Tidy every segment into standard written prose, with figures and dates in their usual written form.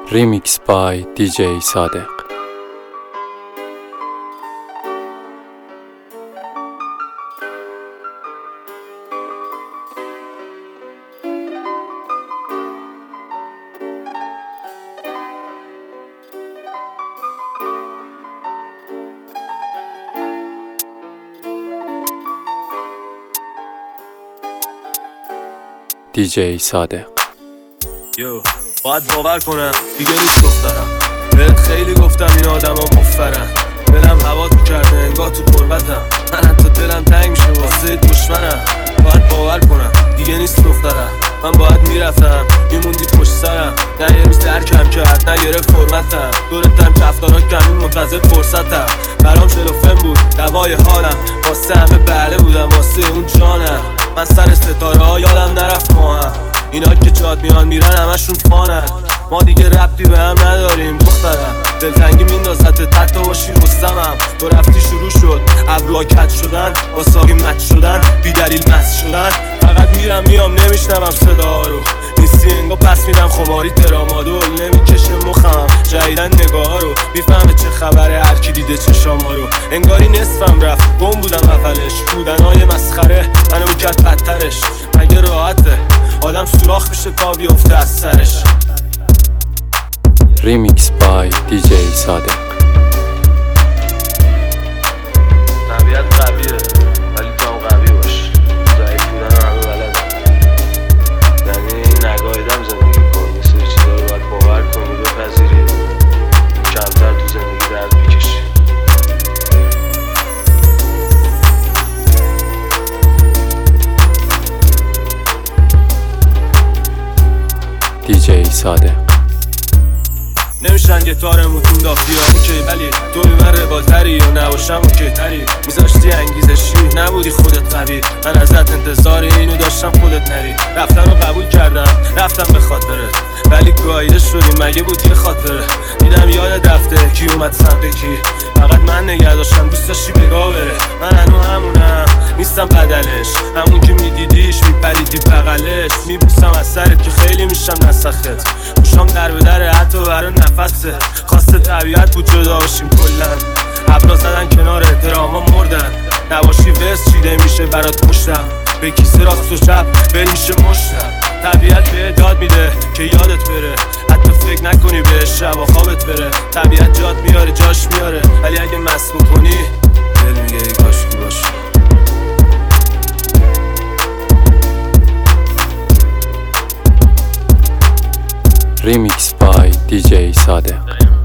Remix by DJ Sadek. DJ Sadek. باید باور کنم دیگه نیست دخترم. بهت خیلی گفتم این آدم ها مفرن. دلم هوا تو کرده انگاه تو قربتم. من حتی دلم تنگ میشه واسه دشمنم. باید باور کنم دیگه نیست دخترم. من باید میرفتم میموندی پشت سرم. نه یه روز درکم کرد نه گرفت فرمتم. دورتم کفتارا کمین منتظر فرصتم. برام شلوفن بود دوای حالم. واسه همه بله بودم واسه اون جانم. من سر ستاره ها یادم نرفت ماهم. اینا که جاد میان میرن همشون فانن. ما دیگه ربطی به هم نداریم دخترم. دلتنگی میندازت تحت باشی رستمم. تو رفتی شروع شد ابرا کج شدن، با ساقی مچ شدن، بی دلیل مست شدن. فقط میرم میام نمیشنوم صدا رو. نیستی انگا پس میدم خماری ترامادول. نمیکشه مخم جدیدن نگاه رو. میفهمه چه خبره هرکی دیده چشاما رو. انگاری نصفم رفت گم بودم اولش. بودنهای مسخره منو میکرد بدترش. مگه راحته آدم سوراخ میشه تا بیفته از سرش. Remix by DJ Sadek. طبیعت قویه ولی تو هم قوی باش. ضعیف بودن همه بلدم. یعنی نگاهیدم زندگی کن. یه سری چیزا رو باید باور کنی بپذیری. کمتر تو زندگی درد بکشی. DJ Sadek. نمیشن گتارمون تون دافتی ها اوکی، ولی توی من روالتری و نباشم اوکی تری. میذاشتی انگیزشی نبودی خودت قوی. من ازت انتظار اینو داشتم خودت نری. رفتن رو قبول کردم رفتم به خاطرت، ولی گایده شدی مگه بود یه خاطره. دیدم یاد رفته کی اومد سمت کی. فقط من نگه داشتم دوست داشتی بگاه بره. من هنو همونم نیستم بدلش. همون که میدیدیش میپریدی بغلش. میبوسم از سرت که خیلی میشم نسخت. گوشام در به در حتی برای نفسه. خواسته طبیعت بود جدا باشیم کلن. ابرا زدن کنار دراما مردن. نباشی وست چیده میشه برات پشتم. به کیسه راست و چپ بریشه مشتم. طبیعت به داد میده که یادت بره. حتی فکر نکنی به شب و خوابت بره. طبیعت جات میاره جاش میاره، ولی اگه مست بکنی دل میگه ای کاشکی باشه. Remix by DJ Sadek.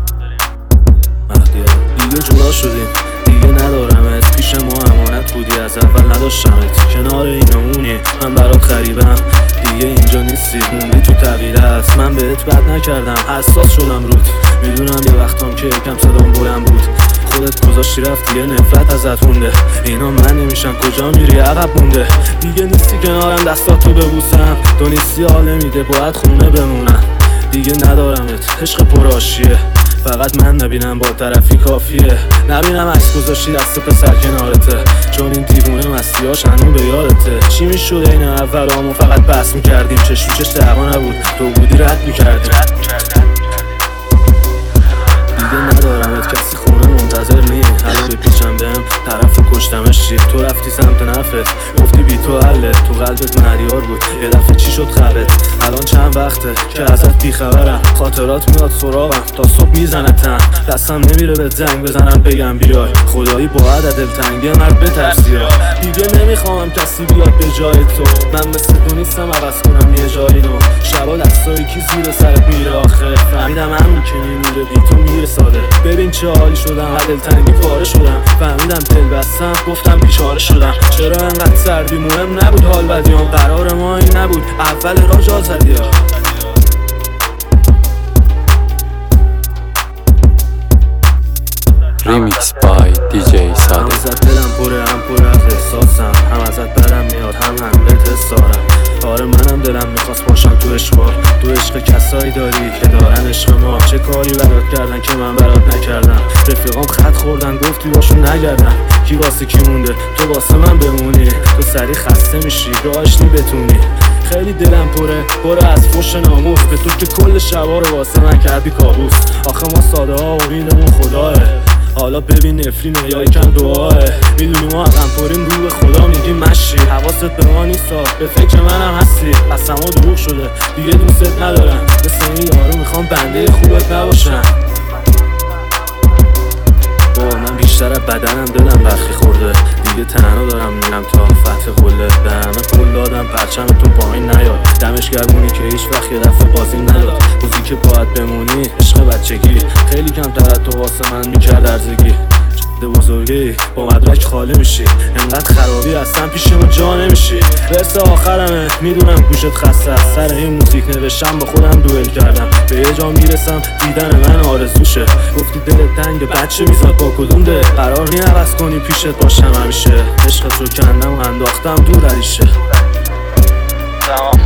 دیگه جدا شدیم دیگه ندارمت. پیش ما امانت بودی از اول نداشتمت. کنار اینمونی من برات خریبم. دیگه اینجا نیستی موندی تو تغییرت. من بهت بد نکردم حساس شدم رود. میدونم یه وقتام که یکم صدام بلند بود. خودت گذاشتی رفتی یه نفرت ازت مونده. اینا من نمیشن کجا میری عقب مونده. دیگه نیستی کنارم دستاتو ببوسم. تو نیستی حال نمیده باید خونه بمونم. دیگه ندارمت عشق پرآشیه. فقط من نبینم با طرفی کافیه. نبینم عکس گذاشتی دست پسر کنارته. چون این دیوونه مستیاش هنو به یادته. چی میشد این اولامو فقط بس میکردیم. چشم چش دعوا نبود تو بودی رد میکردیم. دیگه ندارمت کسی خونه منتظر نی. حالا بپیچم بهم طرف کشتمش چی. تو رفتی سمت نفت گفتی بی تو حله. تو قلبت مهریار بود یه دفعه چی شد خبت. الان چند وقته که ازت بیخبرم. خاطرات میاد سراغم تا صبح میزنتم. دستم نمیره به زنگ بزنم بگم بیای. خدایی باید دلتنگی مرد بترسی ها. دیگه نمیخوام کسی بیاد به جای تو. من مثل تو نیستم عوض کنم یه جایی رو. شبا دستایی کی زیر سرت میره آخه. فهمیدم همون که میمیره بی تو میره ساده. ببین چه حالی شدم دلتنگی پاره شدم. فهمیدم دل بستم گفتم بیچاره شدم. چرا انقدر سردی مهم نبود حال بدیام. قرار ما این نبود اول راه جا زدی ها. Remix by DJ Sadek. هم ازت دلم پره هم پر از احساسم. هم ازت بدم میاد هم بهت حسارم. آره منم دلم میخواست باشم تو عشقا. تو عشق کسایی داری که دارن عشق ما. چه کاری برات کردن که من برات نکردم؟ رفیقام خط خوردن گفتی باشون نگردن. کی واسه کی مونده؟ تو واسه من بمونی. تو سری خسته میشی رو آشتی بتونی. خیلی دلم پره از فوش ناموس. به تو که کل شبا رو واسه من کردی کابوس. آخه ما ساده ها و اینمون خداه. حالا ببین نفرینه یا یکم دعاه. میدونی ما هم پریم رو به خدا میگیم مشی. حواست به ما نیستا به فکر منم هستی. قسم ها دروغ شده دیگه دوست ندارم. مثل این یارو میخوام بنده خوبت نباشم. من بیشتر از بدنم دلم برخی خورده. دیگه تنها دارم میرم تا فتح قله. به همه قول دادم پرچمتون پایین نیاد. دمش گرمونی که هیچ وقت یه دفعه بازی نداد. موزیک باید بمونی عشق بچگی. خیلی کم تر تو واسه من میکرد ارزگی. بزرگی با مدرک خالی میشی. انقدر خرابی هستم پیش ما جا نمیشی. رس آخرمه میدونم گوشت خسته است. سر این موزیک نوشتم با خودم دوئل کردم. به یه جا میرسم دیدن من آرزوشه. گفتی دلت تنگ بچه میزاد با کدوم ده. قرار نی عوض کنی پیشت باشم همیشه. عشقت رو کندم و انداختم دور عریشه. تمام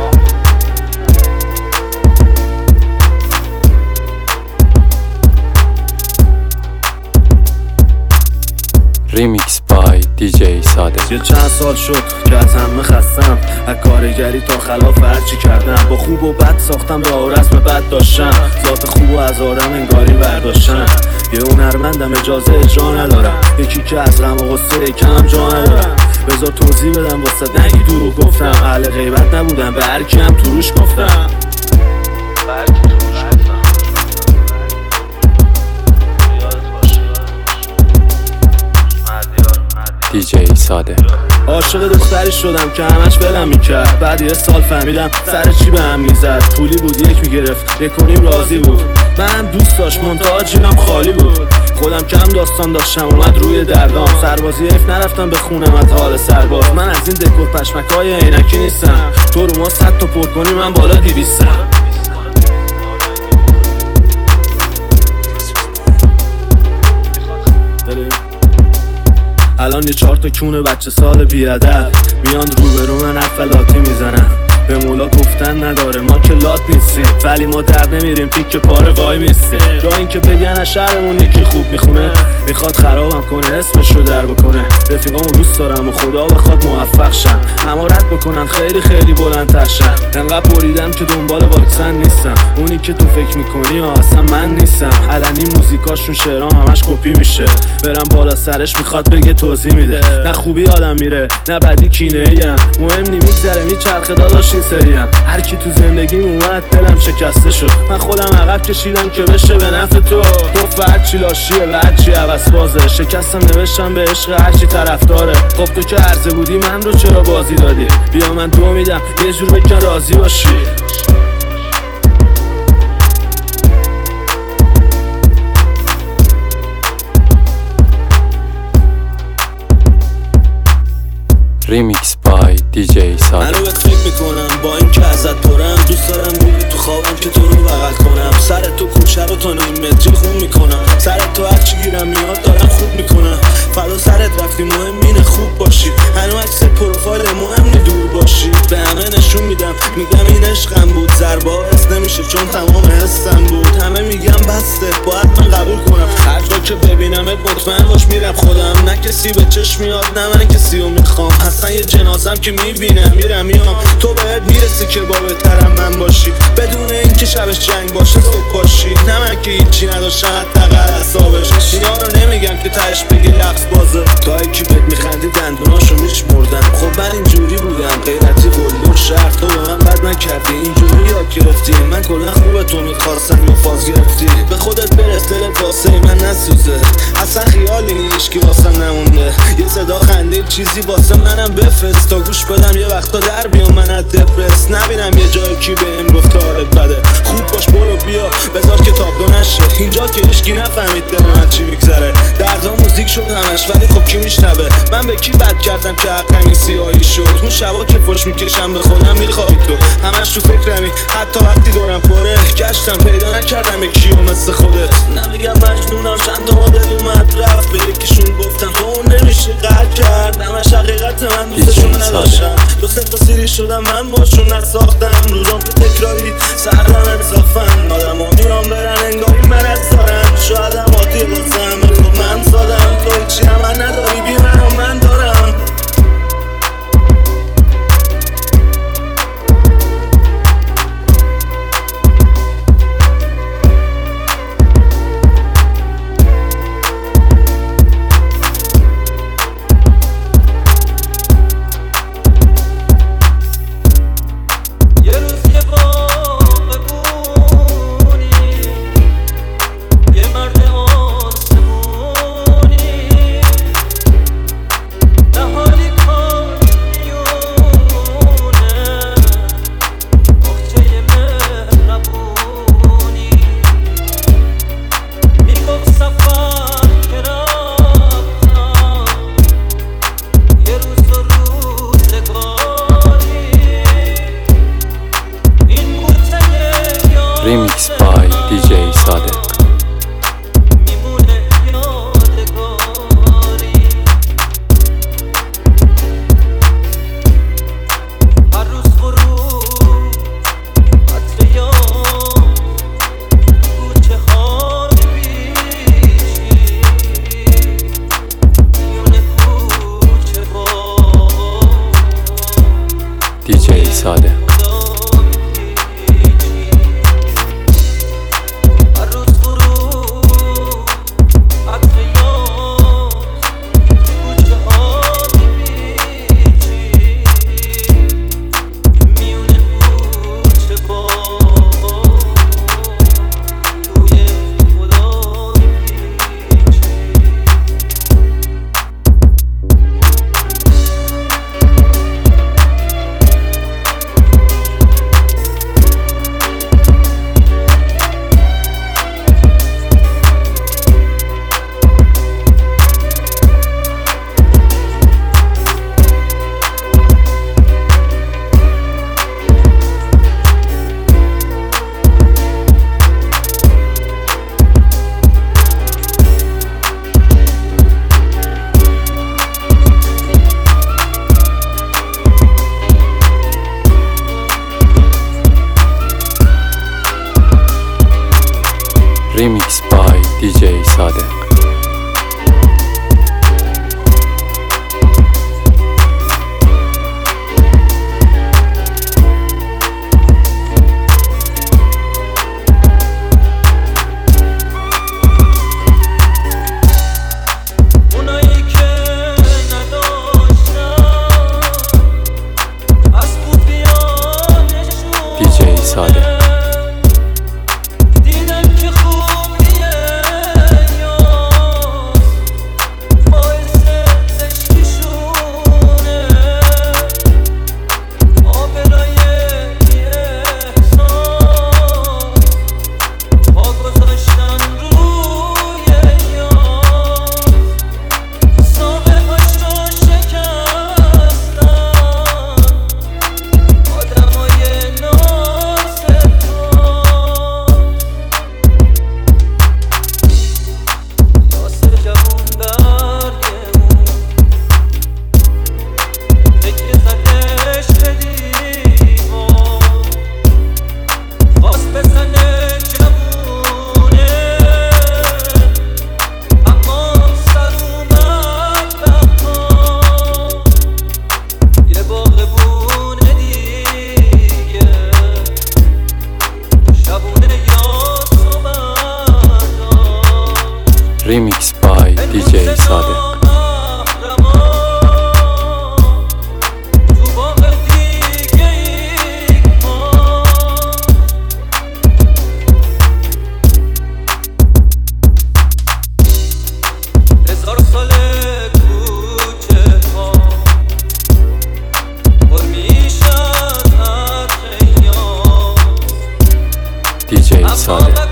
Remix by DJ ساده. یه چند سال شد که از همه خستم. از کارگری تا خلاف هرچی کردم. با خوب و بد ساختم با رسم بد داشتم. ذات خوب و از آدم انگاری برداشتم. یه هنرمندم اجازه اجرا ندارم. یکی که از غم و غصه کمم جا ندارم. بذار توضیح بدم واسه نگی دروغ گفتم. اهل غیبت نبودم به هر کی هم تو روش گفتم. DJ ساده. عاشق دختری شدم که همش بلم میکرد. بعد یه سال فهمیدم سر چی به هم میزد. پولی بود یک میگرفت بکنیم راضی بود. من دوست داشت منتها جیبم خالی بود. خودم کم داستان داشتم اومد روی دردام. سربازی حیف نرفتم به خونم از حال سرباز. من از این دکور پشمکای عینکی نیستم. تو رو ما 100 تا پر کنی من بالا 200م. الان یه 4 تا کونه بچه سال بیادر میان روبرو من افلاتی میزنن. به مولا گفتن نداره ما که لات نیستیم. ولی ما در نمیریم تیک پاره وای میستیم. جا این که بگن از شهرمون یکی خوب میخونه. میخواد خرابم کنه اسمش رو در بکنه. رفیقامو دوست دارم و خدا بخواد موفق شن. اما رد بکنن خیلی خیلی بلندتر شن. انقدر بریدم که دنبال واکسن نیستم. اونی که تو فکر میکنی اصلا من نیستم. علنی موزیکاشون شعرام همش کپی میشه. برم بالا سرش میخواد بگه توضیح میده. نه خوبی آدم میره نه بدی کینه ایم. مهم نی میگذره میچرخه داداش این سریم. هر کی تو زندگیم اومد دلم شکسته شد. من خودم عقب کشیدم که بشه به نفع تو. گفت هرچی لاشیه و هرچی عوض بازه. شکستم نوشتم به عشق هرچی طرفداره. خب تو که عرضه بودی من رو چرا بازی دادی؟ بیا من دو میدم یه جور بکن راضی باشی. Remix by DJ ساده. من رو بهت فکر میکنم با این که ازت پرم. دوست دارم بودی تو خوابم که تو رو بغل کنم. سر تو کوچه رو تا نیم متری خون میکنم. سر تو هرچی گیرم میاد دارم خوب میکنم. فدا سرت رفتی مهم اینه خوب باشی. هنو عکس پروفایل مهم نی دور باشی. به همه نشون میدم میگم این عشقم بود. ضربه حس نمیشه چون تمام حسم بود. همه میگم بسته باید من قبول کنم. هر جا که ببینمت مطمئن باش میرم خودم. نه کسی به چشم میاد نه من کسی رو میخوام. اصلا یه جنازم که میبینم میرم میام. تو بهت میرسی که با بهترم من باشی. بدون اینکه شبش جنگ باشه صبح باشی. نه من که هیچی نداشتم حداقل حسابش. اینا رو نمیگم که تهش بگی لفظ بازه. تا یکی بهت میخندی دندوناشو میشمردم. خب من اینجوری بودم غیرتی قلدر شهر. تو به من بد نکردی اینجوری یاد گرفتی. من کلا خوبه تو میخواستم یا فاز گرفتی. به خودت برس دلت واسه من نسوزه. اصلا خیالی نیش که واسم نمونده. یه صدا خندید چیزی واسه منم بفرست. تا گوش بدم یه وقتا در بیام من از دپرس. نبینم یه جای کی بهم گفت حالت بده. خوب باش برو بیا بذار کتاب دو نشه. اینجا که هیچکی نفهمید دل من چی میگذره. دردا موزیک شد همش ولی خب کی میشنوه. من به کی بد کردم که حقمی سیاهی شد. اون شبا که فوش میکشم به خودم میخوای تو. همش تو فکرمی حتی وقتی دورم پره. گشتم پیدا نکردم یکیو مثل خودت. نمیگم مجنونم چند تا مدل اومد رفت. به یکیشون گفتم تو اون نمیشه قد کرد. همش حقیقت من دوستشون نداشتم. دو سه تا سیری شدم من باشون نساختم. روزام تو تکراری سردم انصافم. آدم ها میرام برن DJ صادق. DJ صادق. Remix by DJ صادق. DJ صادق. Remix by DJ صادق. DJ صادق.